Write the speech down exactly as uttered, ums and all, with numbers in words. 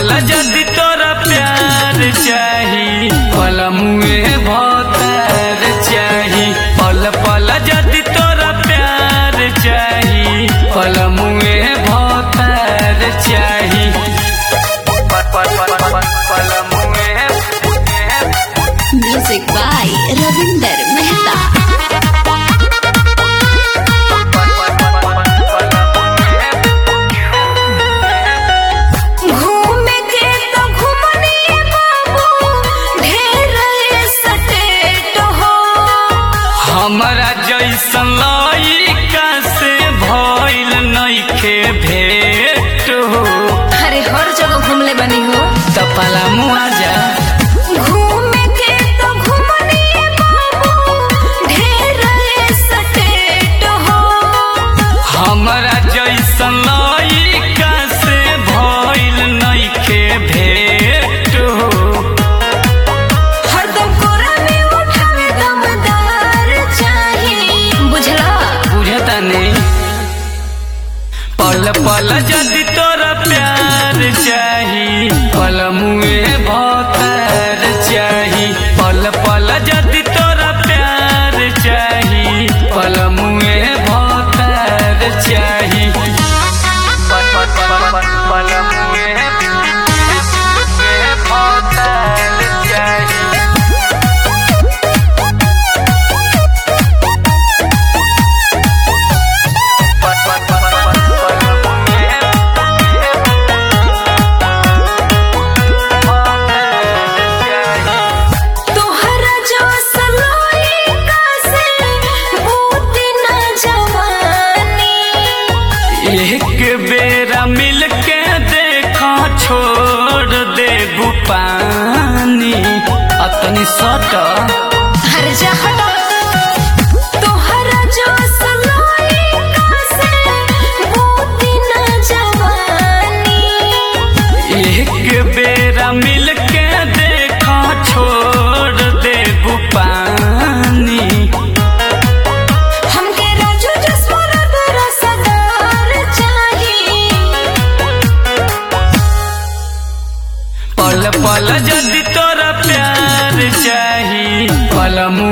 पल जदि तोरा प्यार चाही पल मुए भतार चाही पल पल जदि तोरा प्यार चाही पल मुए भतार चाही पल मुए। Music by Ravinder Mehta. हमरा जैसन लइका से भइल नइखे भेट हो। अरे हर जगह घूमले बनी हो त पला मुआ जा घूमे के तो घूमनी बाबू ढेर सटेट हो। हमरा जैसन लइका से भइल नइखे भेट हो। हरदम कोरा में उठावे दमदार चाहिए बुझला बुझता नहीं पल पल जदि तोरा प्यार चाही पल मुए भतार चाही पल पल जदि तोरा प्यार चाही पल मुए भतार चाही पल पल मुए भतार चाही। तोहरा जो सलोइका से बूत न जवानी। एक बेरा मिल के देखा छोड़ दे पानी अपनी सट हर जहटा तोहरा जो सलोइका से बूत न जवानी। एक बेरा मिल के देखा छोड़ दे पानी हमके राजू जसवरत रसदार चाहिए पल पल जदि तोरा प्यार चाही पल मुए